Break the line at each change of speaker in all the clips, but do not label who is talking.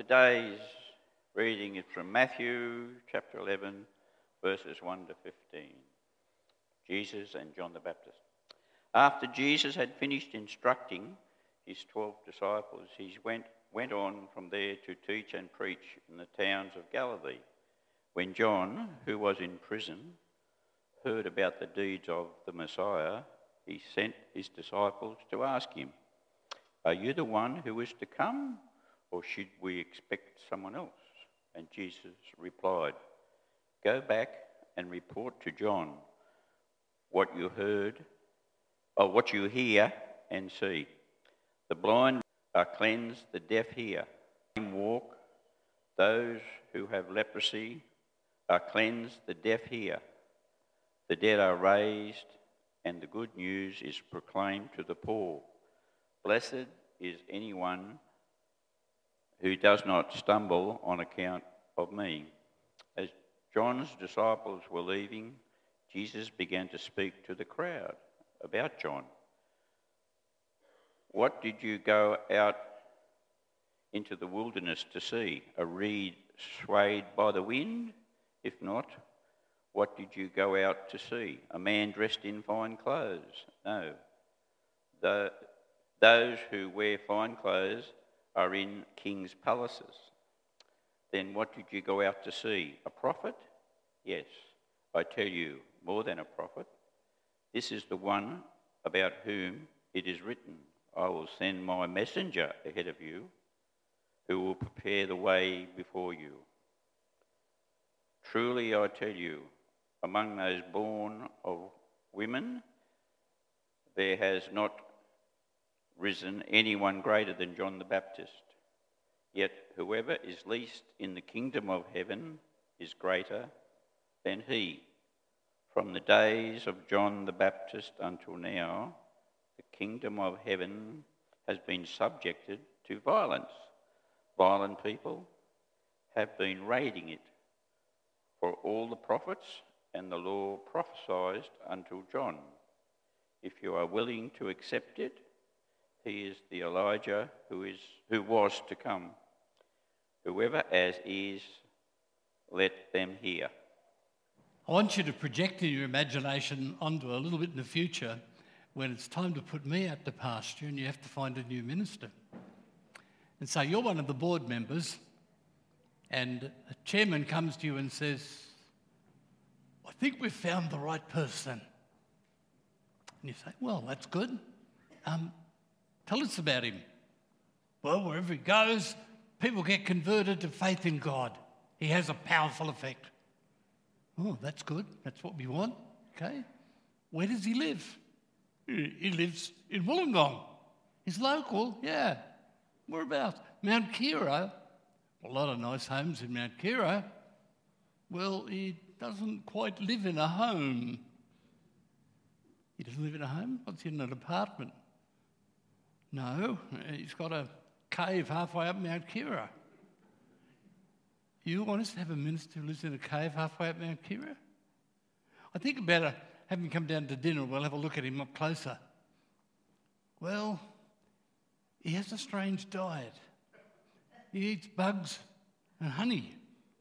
Today's reading is from Matthew chapter 11, verses 1 to 15. Jesus and John the Baptist. After Jesus had finished instructing his 12 disciples, he went on from there to teach and preach in the towns of Galilee. When John, who was in prison, heard about the deeds of the Messiah, he sent his disciples to ask him, "Are you the one who is to come, or should we expect someone else?" And Jesus replied, "Go back and report to John what you hear and see. The blind are cleansed, the deaf hear, the lame walk, those who have leprosy are cleansed, the deaf hear, the dead are raised, and the good news is proclaimed to the poor. Blessed is anyone who does not stumble on account of me." As John's disciples were leaving, Jesus began to speak to the crowd about John. "What did you go out into the wilderness to see? A reed swayed by the wind? If not, what did you go out to see? A man dressed in fine clothes? No. Those who wear fine clothes are in king's palaces. Then what did you go out to see? A prophet? Yes, I tell you, more than a prophet. This is the one about whom it is written, 'I will send my messenger ahead of you, who will prepare the way before you.' Truly I tell you, among those born of women, there has not risen anyone greater than John the Baptist. Yet whoever is least in the kingdom of heaven is greater than he. From the days of John the Baptist until now, the kingdom of heaven has been subjected to violence. Violent people have been raiding it. For all the prophets and the law prophesied until John. If you are willing to accept it, he is the Elijah who was to come. Whoever has ears, let them hear."
I want you to project in your imagination onto a little bit in the future when it's time to put me out to pasture and you have to find a new minister. And so you're one of the board members and a chairman comes to you and says, "I think we've found the right person." And you say, "Well, that's good. Tell us about him." "Well, wherever he goes, people get converted to faith in God. He has a powerful effect." "Oh, that's good. That's what we want." Okay. "Where does he live?" He lives in Wollongong." "He's local?" "Yeah." "Whereabouts?" "Mount Kira." "A lot of nice homes in Mount Kira." "Well, he doesn't quite live in a home." "He doesn't live in a home? What's in an apartment?" "No, he's got a cave halfway up Mount Kira." "You want us to have a minister who lives in a cave halfway up Mount Kira?" "I think about having him come down to dinner. We'll have a look at him up closer." "Well, he has a strange diet. He eats bugs and honey."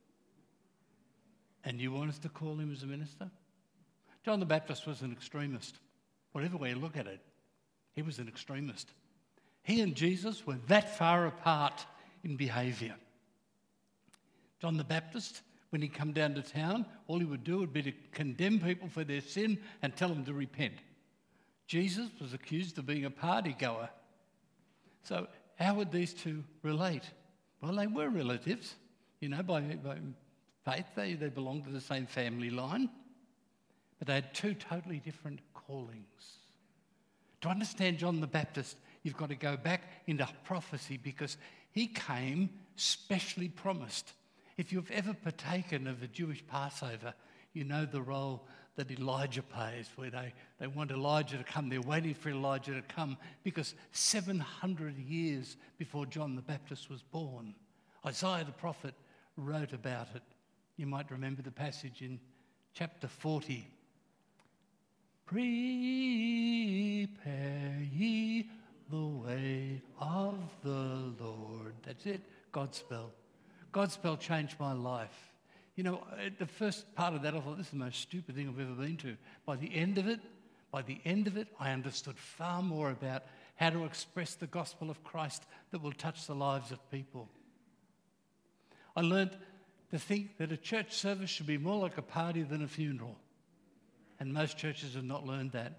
"And you want us to call him as a minister?" John the Baptist was an extremist. Whatever way you look at it, he was an extremist. He and Jesus were that far apart in behaviour. John the Baptist, when he come down to town, all he would do would be to condemn people for their sin and tell them to repent. Jesus was accused of being a party goer. So how would these two relate? Well, they were relatives. By faith, they belonged to the same family line. But they had two totally different callings. To understand John the Baptist, you've got to go back into prophecy because he came specially promised. If you've ever partaken of a Jewish Passover, you know the role that Elijah plays, where they want Elijah to come. They're waiting for Elijah to come because 700 years before John the Baptist was born, Isaiah the prophet wrote about it. You might remember the passage in chapter 40. "Prepare ye the way of the Lord." That's it. Godspell. Godspell changed my life. You know, the first part of that, I thought, this is the most stupid thing I've ever been to. By the end of it, I understood far more about how to express the gospel of Christ that will touch the lives of people. I learned to think that a church service should be more like a party than a funeral. And most churches have not learned that.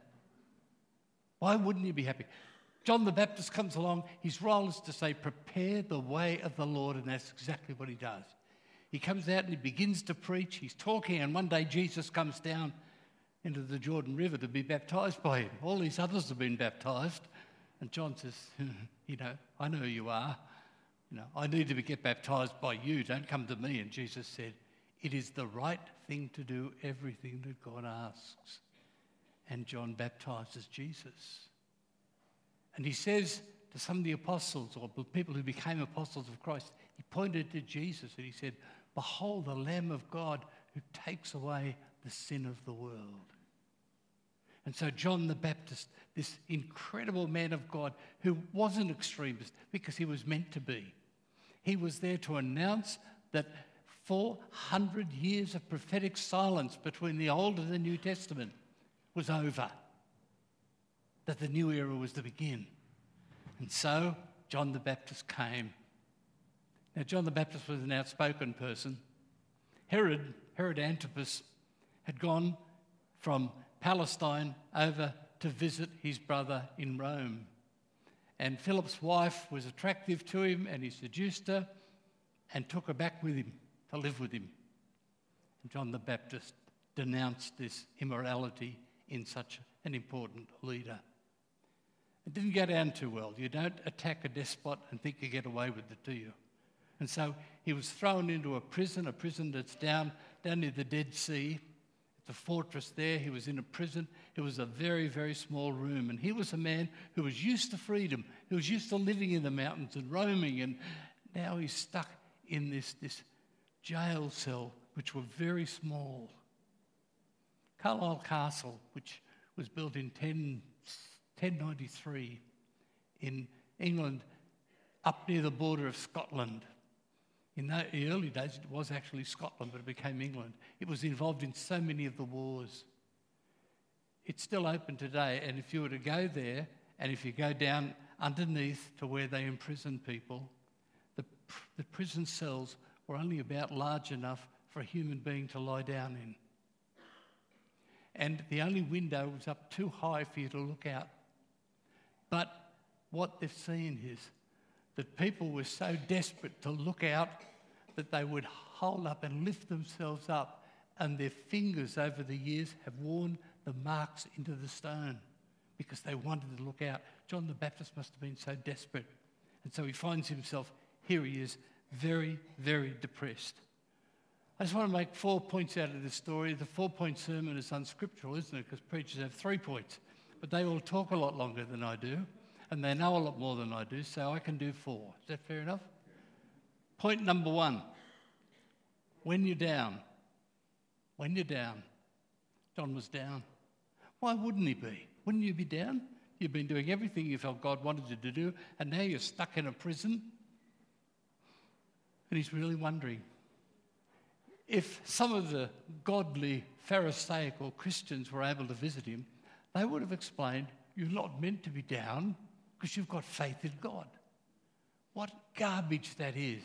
Why wouldn't you be happy? John the Baptist comes along, his role is to say, prepare the way of the Lord, and that's exactly what he does. He comes out and he begins to preach, he's talking, and one day Jesus comes down into the Jordan River to be baptised by him. All these others have been baptised, and John says, I know who you are. I need to get baptised by you, don't come to me. And Jesus said, it is the right thing to do everything that God asks. And John baptises Jesus. And he says to some of the apostles, or people who became apostles of Christ, he pointed to Jesus and he said, behold the Lamb of God who takes away the sin of the world. And so John the Baptist, this incredible man of God who was an extremist because he was meant to be, he was there to announce that 400 years of prophetic silence between the Old and the New Testament was over, that the new era was to begin. And so John the Baptist came. Now, John the Baptist was an outspoken person. Herod Antipas had gone from Palestine over to visit his brother in Rome. And Philip's wife was attractive to him, and he seduced her and took her back with him to live with him. And John the Baptist denounced this immorality in such an important leader. It didn't go down too well. You don't attack a despot and think you get away with it, do you? And so he was thrown into a prison that's down near the Dead Sea. It's a fortress there. He was in a prison. It was a very, very small room. And he was a man who was used to freedom, who was used to living in the mountains and roaming. And now he's stuck in this jail cell, which were very small. Carlisle Castle, which was built in 1093 in England, up near the border of Scotland. In the early days, it was actually Scotland, but it became England. It was involved in so many of the wars. It's still open today, and if you were to go there, and if you go down underneath to where they imprison people, the prison cells were only about large enough for a human being to lie down in. And the only window was up too high for you to look out. But what they've seen is that people were so desperate to look out that they would hold up and lift themselves up, and their fingers over the years have worn the marks into the stone because they wanted to look out. John the Baptist must have been so desperate. And so he finds himself, here he is, very, very depressed. I just want to make 4 points out of this story. The 4-point sermon is unscriptural, isn't it? Because preachers have 3 points. But they all talk a lot longer than I do, and they know a lot more than I do, so I can do 4. Is that fair enough? Point number 1. When you're down. John was down. Why wouldn't he be? Wouldn't you be down? You've been doing everything you felt God wanted you to do, and now you're stuck in a prison. And he's really wondering. If some of the godly Pharisaical Christians were able to visit him, they would have explained, you're not meant to be down because you've got faith in God. What garbage that is.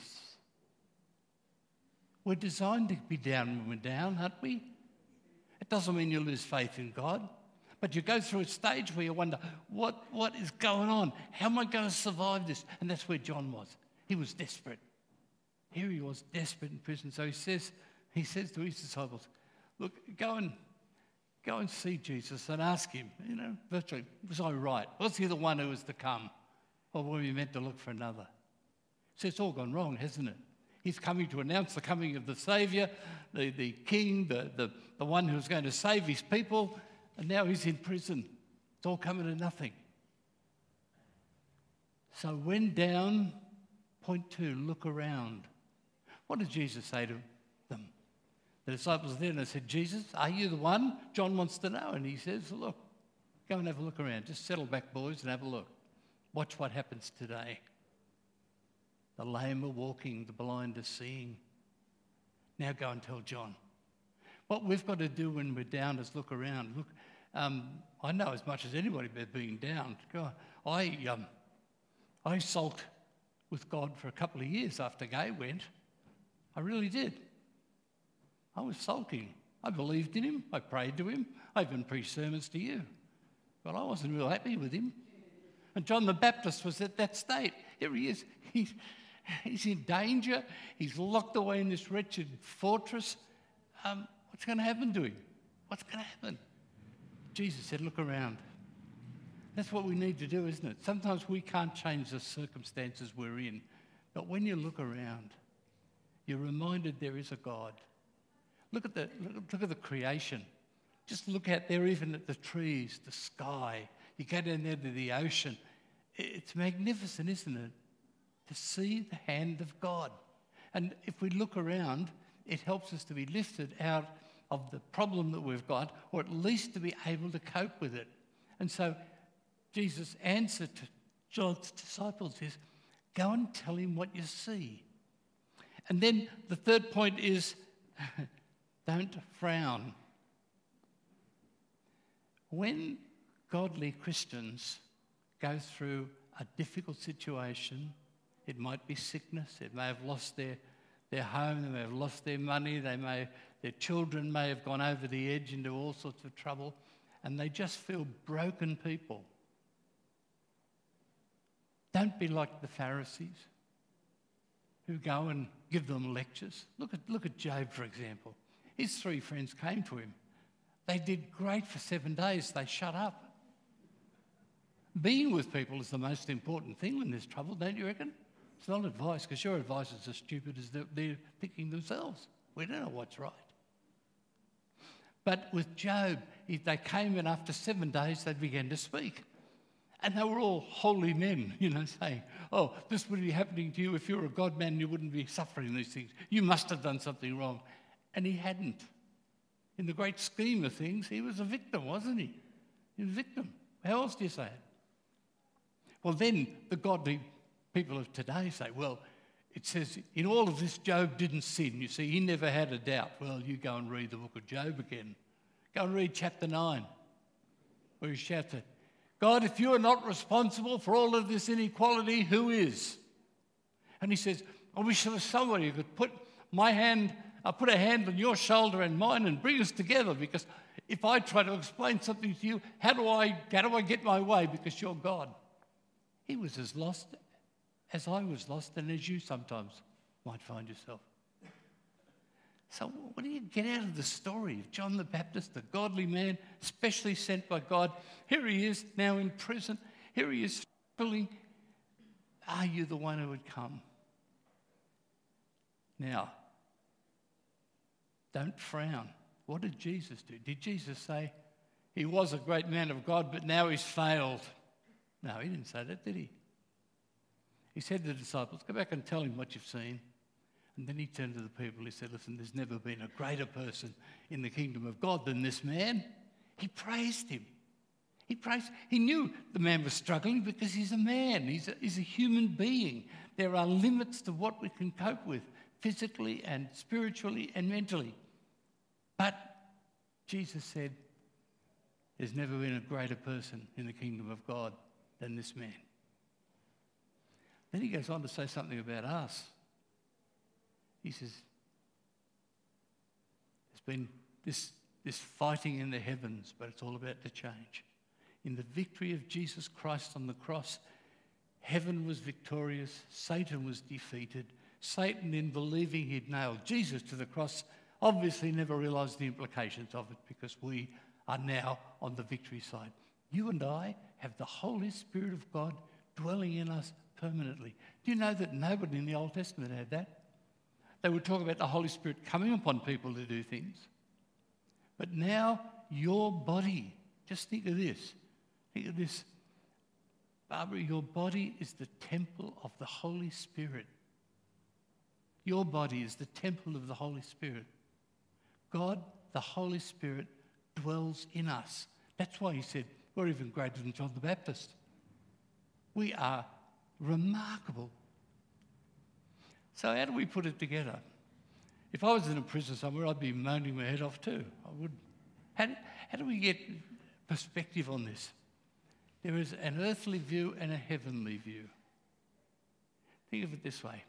We're designed to be down when we're down, aren't we? It doesn't mean you lose faith in God, but you go through a stage where you wonder, what is going on? How am I going to survive this? And that's where John was. He was desperate. Here he was, desperate in prison. So he says to his disciples, look, go and see Jesus and ask him, virtually, was I right? Was he the one who was to come? Or were we meant to look for another? So it's all gone wrong, hasn't it? He's coming to announce the coming of the Saviour, the King, the one who's going to save his people, and now he's in prison. It's all coming to nothing. So when down, point 2, look around. What did Jesus say to them? The disciples then, they said, Jesus, are you the one? John wants to know. And he says, look, go and have a look around. Just settle back, boys, and have a look. Watch what happens today. The lame are walking, the blind are seeing. Now go and tell John. What we've got to do when we're down is look around. Look, I know as much as anybody about being down. God, I sulked with God for a couple of years after Gay went. I really did. I was sulking. I believed in him. I prayed to him. I even preached sermons to you. But I wasn't real happy with him. And John the Baptist was at that state. Here he is. He's in danger. He's locked away in this wretched fortress. What's going to happen to him? What's going to happen? Jesus said, look around. That's what we need to do, isn't it? Sometimes we can't change the circumstances we're in. But when you look around, you're reminded there is a God. Look at the creation. Just look out there, even at the trees, the sky. You go down there to the ocean. It's magnificent, isn't it? To see the hand of God. And if we look around, it helps us to be lifted out of the problem that we've got, or at least to be able to cope with it. And so Jesus' answer to John's disciples is, go and tell him what you see. And then the third point is, don't frown. When godly Christians go through a difficult situation, it might be sickness, it may have lost their home, they may have lost their money, their children may have gone over the edge into all sorts of trouble, and they just feel broken people. Don't be like the Pharisees who go and give them lectures. Look at Job, for example. His 3 friends came to him. They did great for 7 days. They shut up. Being with people is the most important thing when there's trouble, don't you reckon? It's not advice, because your advice is as stupid as they're picking themselves. We don't know what's right. But with Job, they came in after 7 days, they began to speak. And they were all holy men, saying, oh, this would be happening to you if you were a God man, you wouldn't be suffering these things. You must have done something wrong. And he hadn't. In the great scheme of things, he was a victim, wasn't he? He was a victim. How else do you say it? Well, then the godly people of today say, well, it says in all of this, Job didn't sin. You see, he never had a doubt. Well, you go and read the book of Job again. Go and read chapter 9, where he shouts it, God, if you are not responsible for all of this inequality, who is? And he says, I wish there was somebody who could put a hand on your shoulder and mine and bring us together, because if I try to explain something to you, how do I get my way, because you're God? He was as lost as I was lost, and as you sometimes might find yourself. So what do you get out of the story of John the Baptist, the godly man, specially sent by God? Here he is now in prison. Here he is struggling. Are you the one who would come? Now, don't frown. What did Jesus do? Did Jesus say he was a great man of God, but now he's failed? No, he didn't say that, did he? He said to the disciples, go back and tell him what you've seen. And then he turned to the people. He said, listen, there's never been a greater person in the kingdom of God than this man. He praised him. He knew the man was struggling because he's a man. He's a human being. There are limits to what we can cope with physically and spiritually and mentally. But Jesus said, there's never been a greater person in the kingdom of God than this man. Then he goes on to say something about us. He says, there's been this fighting in the heavens, but it's all about to change. In the victory of Jesus Christ on the cross, heaven was victorious, Satan was defeated. Satan, in believing he'd nailed Jesus to the cross, obviously never realised the implications of it, because we are now on the victory side. You and I have the Holy Spirit of God dwelling in us permanently. Do you know that nobody in the Old Testament had that? They would talk about the Holy Spirit coming upon people to do things. But now your body, just think of this. Think of this. Barbara, your body is the temple of the Holy Spirit. Your body is the temple of the Holy Spirit. God, the Holy Spirit, dwells in us. That's why he said, we're even greater than John the Baptist. We are remarkable. So how do we put it together? If I was in a prison somewhere, I'd be moaning my head off too. I would. How do we get perspective on this? There is an earthly view and a heavenly view. Think of it this way.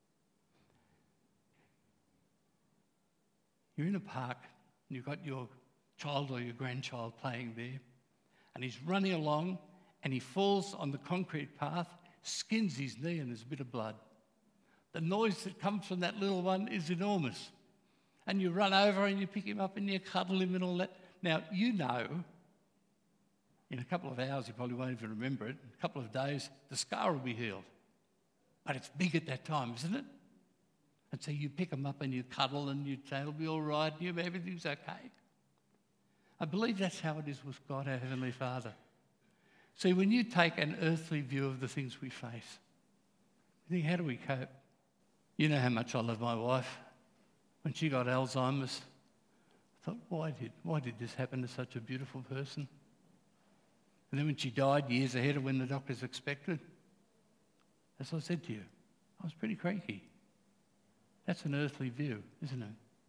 You're in a park and you've got your child or your grandchild playing there, and he's running along and he falls on the concrete path, skins his knee, and there's a bit of blood. The noise that comes from that little one is enormous. And you run over and you pick him up and you cuddle him and all that. Now, you know, in a couple of hours, you probably won't even remember it, in a couple of days, the scar will be healed. But it's big at that time, isn't it? And so you pick them up and you cuddle and you say, it'll be all right, everything's okay. I believe that's how it is with God, our Heavenly Father. See, when you take an earthly view of the things we face, you think, how do we cope? You know how much I love my wife. When she got Alzheimer's, I thought, why did this happen to such a beautiful person? And then when she died, years ahead of when the doctors expected, as I said to you, I was pretty cranky. That's an earthly view, isn't it?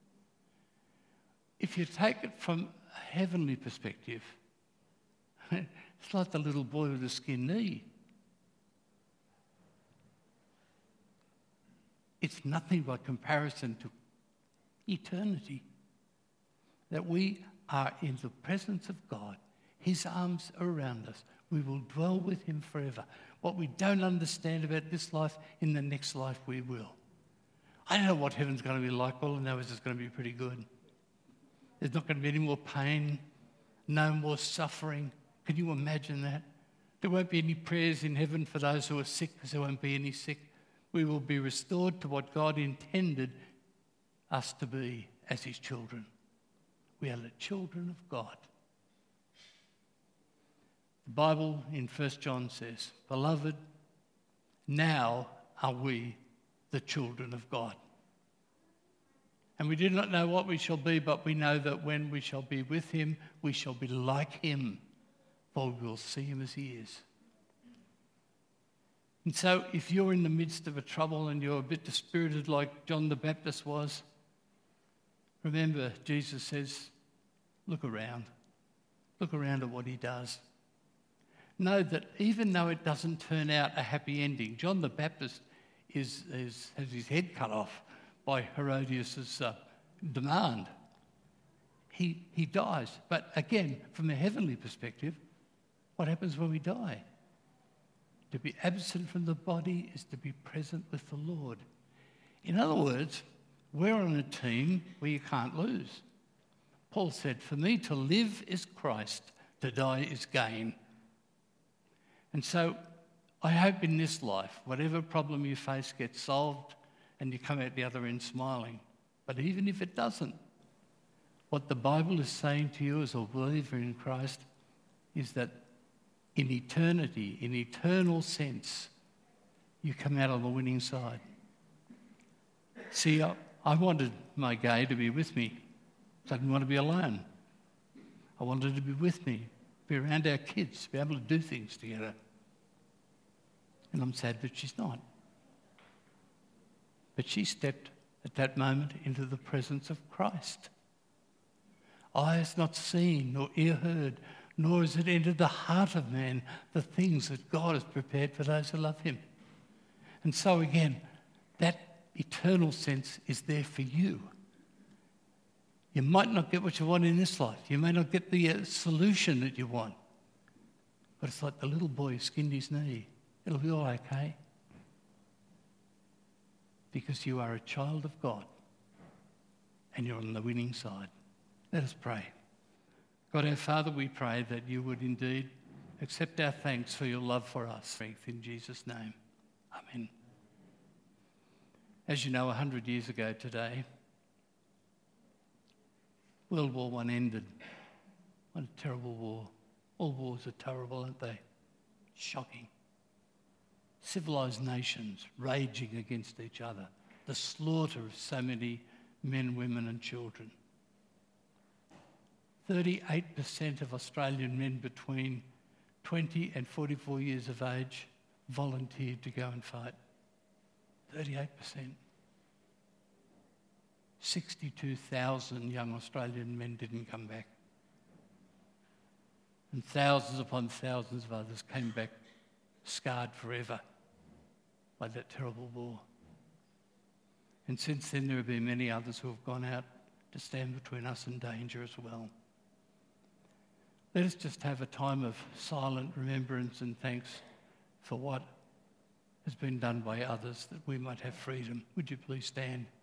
If you take it from a heavenly perspective, it's like the little boy with a skinned knee. It's nothing by comparison to eternity. That we are in the presence of God. His arms are around us. We will dwell with him forever. What we don't understand about this life, in the next life we will. I don't know what heaven's going to be like. All I know is it's going to be pretty good. There's not going to be any more pain, no more suffering. Can you imagine that? There won't be any prayers in heaven for those who are sick, because there won't be any sick. We will be restored to what God intended us to be as his children. We are the children of God. The Bible in 1 John says, "Beloved, now are we the children of God. And we do not know what we shall be, but we know that when we shall be with him, we shall be like him, for we will see him as he is." And so if you're in the midst of a trouble and you're a bit dispirited like John the Baptist was, remember Jesus says, look around. Look around at what he does. Know that even though it doesn't turn out a happy ending, John the Baptist has his head cut off by Herodias' demand. He dies. But again, from a heavenly perspective, what happens when we die? To be absent from the body is to be present with the Lord. In other words, we're on a team where you can't lose. Paul said, "For me to live is Christ, to die is gain." And so I hope in this life, whatever problem you face gets solved and you come out the other end smiling. But even if it doesn't, what the Bible is saying to you as a believer in Christ is that in eternity, in eternal sense, you come out on the winning side. See, I wanted my gay to be with me. So I didn't want to be alone. I wanted to be with me, be around our kids, be able to do things together. And I'm sad that she's not. But she stepped at that moment into the presence of Christ. Eye has not seen nor ear heard, nor has it entered the heart of man the things that God has prepared for those who love him. And so again, that eternal sense is there for you. You might not get what you want in this life. You may not get the solution that you want. But it's like the little boy who skinned his knee. It'll be all okay. Because you are a child of God and you're on the winning side. Let us pray. God our Father, we pray that you would indeed accept our thanks for your love for us. Strength in Jesus' name. Amen. As you know, 100 years ago today, World War I ended. What a terrible war. All wars are terrible, aren't they? Shocking. Civilised nations raging against each other. The slaughter of so many men, women and children. 38% of Australian men between 20 and 44 years of age volunteered to go and fight. 38%. 62,000 young Australian men didn't come back. And thousands upon thousands of others came back scarred forever by that terrible war. And since then there have been many others who have gone out to stand between us and danger as well. Let us just have a time of silent remembrance and thanks for what has been done by others, that we might have freedom. Would you please stand?